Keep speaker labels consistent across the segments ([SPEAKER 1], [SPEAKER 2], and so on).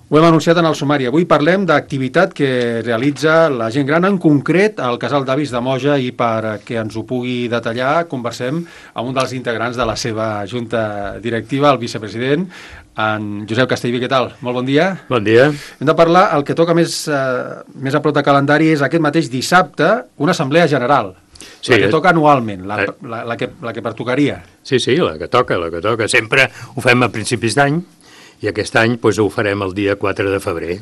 [SPEAKER 1] Ho hem anunciat en el sumari. Avui parlem d'activitat que realitza la gent gran, en concret al Casal d'Avis de Moja, i perquè ens ho pugui detallar conversem amb un dels integrants de la seva junta directiva, el vicepresident, en Josep Castellví. Què tal? Molt bon dia.
[SPEAKER 2] Bon dia.
[SPEAKER 1] Hem de parlar, el que toca més a prop de calendari és aquest mateix dissabte, una assemblea general. Sí, la que toca anualment, la que pertocaria.
[SPEAKER 2] Sí, la que toca. Sempre ho fem a principis d'any, i aquest any doncs, ho farem el dia 4 de febrer.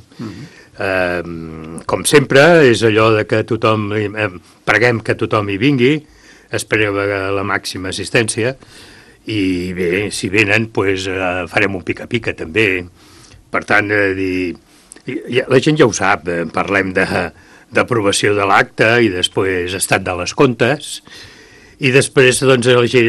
[SPEAKER 2] Com sempre, és allò de que tothom, preguem que tothom hi vingui, esperem la màxima assistència, i bé, si venen, doncs, farem un pica-pica també. Per tant, la gent ja ho sap, parlem d'aprovació de l'acte i després estat de les comptes, i després doncs,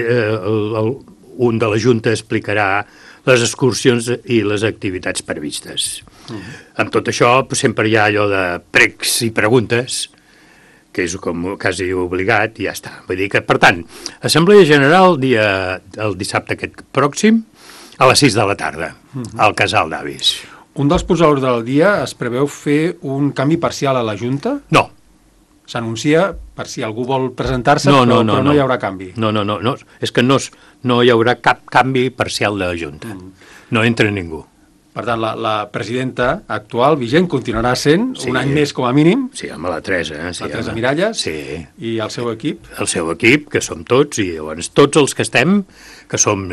[SPEAKER 2] un de la Junta explicarà les excursions i les activitats previstes. Amb tot això, sempre hi ha allò de pregs i preguntes, que és com quasi obligat, i ja està. Vull dir que, per tant, Assemblea General el dissabte aquest pròxim, a les 6 de la tarda, al Casal d'Avis.
[SPEAKER 1] Un dels punts a l'ordre del dia es preveu fer un canvi parcial a la Junta?
[SPEAKER 2] No.
[SPEAKER 1] S'anuncia per si algú vol presentar-se, però no hi haurà canvi.
[SPEAKER 2] No, és que no hi haurà cap canvi parcial de la Junta. No entra ningú.
[SPEAKER 1] Per tant, la presidenta actual, vigent, continuarà sent un any més com a mínim.
[SPEAKER 2] Sí, amb la Teresa.
[SPEAKER 1] La Teresa Miralles.
[SPEAKER 2] Sí.
[SPEAKER 1] I el seu equip.
[SPEAKER 2] El seu equip, que som tots, i llavors tots els que estem, que som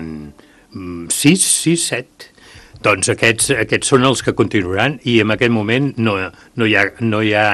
[SPEAKER 2] 6, 7, doncs aquests són els que continuaran, i en aquest moment no hi ha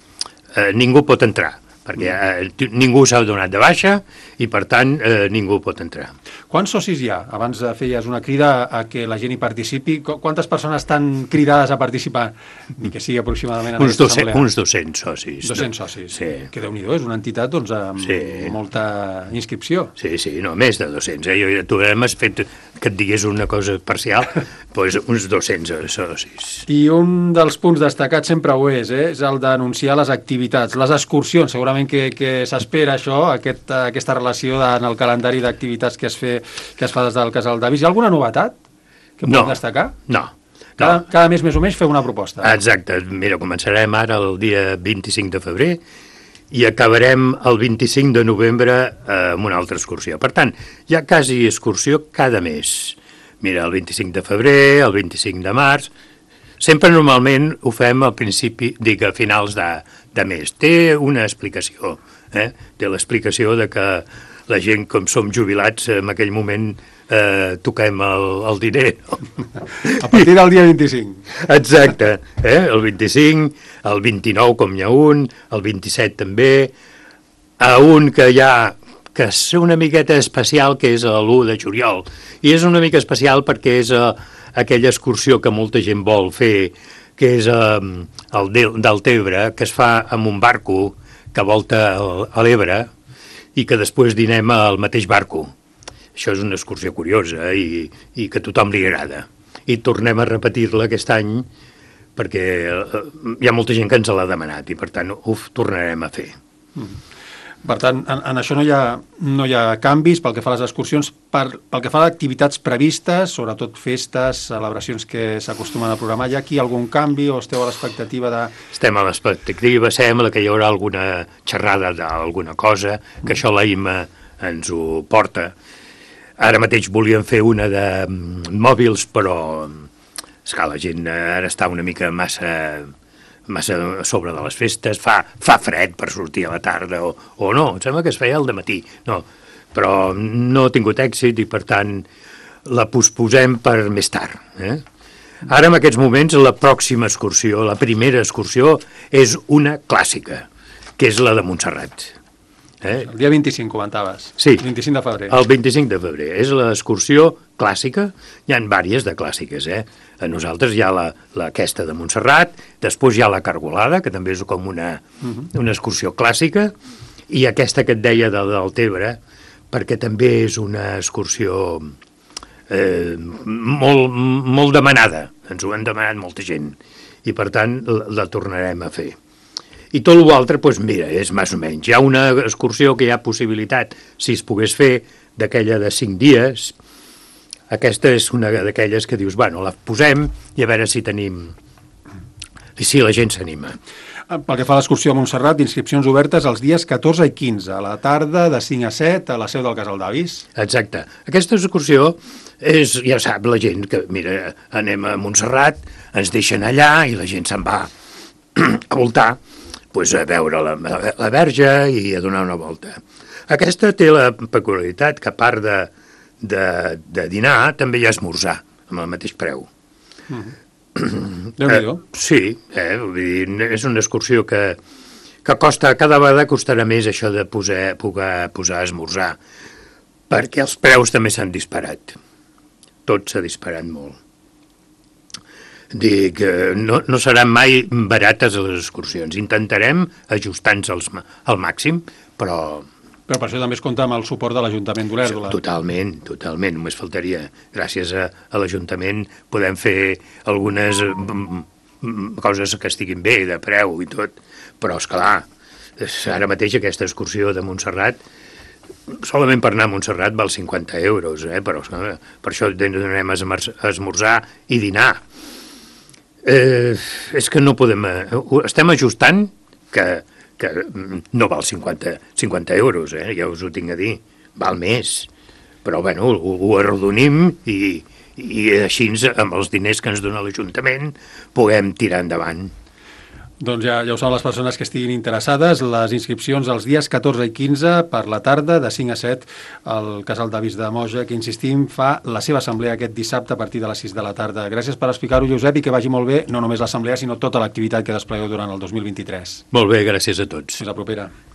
[SPEAKER 2] ningú pot entrar, perquè ningú s'ha donat de baixa i, per tant, ningú pot entrar.
[SPEAKER 1] Quants socis hi ha? Abans feies una crida a que la gent hi participi. Quantes persones estan cridades a participar? Ni que sigui aproximadament en aquesta assemblea.
[SPEAKER 2] Uns 200 socis.
[SPEAKER 1] 200 socis.
[SPEAKER 2] Sí.
[SPEAKER 1] Que Déu-n'hi-do, és una entitat doncs, amb molta inscripció.
[SPEAKER 2] Sí, no, més de 200. Tu m'has fet que et digués una cosa parcial, doncs uns 200 socis.
[SPEAKER 1] I un dels punts destacats sempre ho és el d'anunciar les activitats, les excursions. Segurament que s'espera això, aquesta relació en el calendari d'activitats que es fa des del Casal d'Avis. Hi ha alguna novetat que podem destacar?
[SPEAKER 2] No.
[SPEAKER 1] Cada mes més o menys feu una proposta.
[SPEAKER 2] Exacte. Mira, començarem ara el dia 25 de febrer i acabarem el 25 de novembre amb una altra excursió. Per tant, hi ha quasi excursió cada mes. Mira, el 25 de febrer, el 25 de març. Sempre normalment ho fem al principi, a finals de mes. Té una explicació. Té l'explicació de que la gent, com som jubilats, en aquell moment toquem el diner.
[SPEAKER 1] A partir del dia 25.
[SPEAKER 2] Exacte. El 25, el 29, com hi ha un, el 27 també, a un que hi ha que és una miqueta especial, que és l'1 de juliol. I és una mica especial perquè és aquella excursió que molta gent vol fer, que és el del Tebre, que es fa amb un barco que volta a l'Ebre i que després dinem al mateix barco. Això és una excursió curiosa i que a tothom li agrada. I tornem a repetir-la aquest any perquè hi ha molta gent que ens l'ha demanat i, per tant, ho tornarem a fer.
[SPEAKER 1] Per tant, en això no hi ha canvis pel que fa a les excursions. Pel que fa a activitats previstes, sobretot festes, celebracions que s'acostumen a programar, hi ha aquí algun canvi o esteu a l'expectativa de...
[SPEAKER 2] Estem a l'expectativa, sembla que hi haurà alguna xerrada d'alguna cosa, que això la IMA ens ho porta. Ara mateix volíem fer una de mòbils, però és que la gent ara està una mica massa a sobre de les festes, fa fred per sortir a la tarda, o no, em sembla que es feia al dematí, no, però no ha tingut èxit i, per tant, la posposem per més tard. Ara, en aquests moments, la pròxima excursió, la primera excursió, és una clàssica, que és la de Montserrat.
[SPEAKER 1] El dia 25, comentaves.
[SPEAKER 2] Sí.
[SPEAKER 1] El 25 de febrer.
[SPEAKER 2] El 25 de febrer. És l'excursió clàssica. Hi ha diverses de clàssiques, A nosaltres hi ha aquesta de Montserrat, després hi ha la Cargolada, que també és com una excursió clàssica, i aquesta que et deia del Tebre, perquè també és una excursió molt demanada. Ens ho han demanat molta gent. I, per tant, la tornarem a fer. I tot l'altre, doncs mira, és més o menys. Hi ha una excursió que hi ha possibilitat, si es pogués fer, d'aquella de 5 dies, aquesta és una d'aquelles que dius, bueno, la posem i a veure si tenim... I si la gent s'anima.
[SPEAKER 1] Pel que fa a l'excursió a Montserrat, inscripcions obertes els dies 14 i 15, a la tarda de 5 a 7 a la seu del Casal d'Avis.
[SPEAKER 2] Exacte. Aquesta excursió és, ja sap la gent, que mira, anem a Montserrat, ens deixen allà i la gent se'n va a voltar, pues, a veure la Verge i a donar una volta. Aquesta té la peculiaritat que a part de dinar també hi ha esmorzar, amb el mateix preu.
[SPEAKER 1] Déu-n'hi-do.
[SPEAKER 2] Sí, vull dir, és una excursió que costa, cada vegada costarà més això de poder posar a esmorzar, perquè els preus també s'han disparat. Tot s'ha disparat molt. Dic, no seran mai barates les excursions. Intentarem ajustar-nos al màxim, però
[SPEAKER 1] per això també es compta amb el suport de l'Ajuntament d'Olèrdola.
[SPEAKER 2] Totalment, només faltaria. Gràcies a l'Ajuntament podem fer algunes coses que estiguin bé, de preu i tot, però, esclar, ara mateix aquesta excursió de Montserrat, solament per anar a Montserrat val 50 euros, però per això donem a esmorzar i dinar. És que no podem... Estem ajustant que no val 50 euros, ja us ho tinc a dir, val més. Però, bueno, ho arrodonim i així, amb els diners que ens dona l'Ajuntament, puguem tirar endavant.
[SPEAKER 1] Doncs ja ho saben les persones que estiguin interessades, les inscripcions els dies 14 i 15 per la tarda, de 5 a 7, al Casal d'Avis de Moja, que, insistim, fa la seva assemblea aquest dissabte a partir de les 6 de la tarda. Gràcies per explicar-ho, Josep, i que vagi molt bé, no només l'assemblea, sinó tota l'activitat que desplegueu durant el 2023.
[SPEAKER 2] Molt bé, gràcies a tots.
[SPEAKER 1] Fins la propera.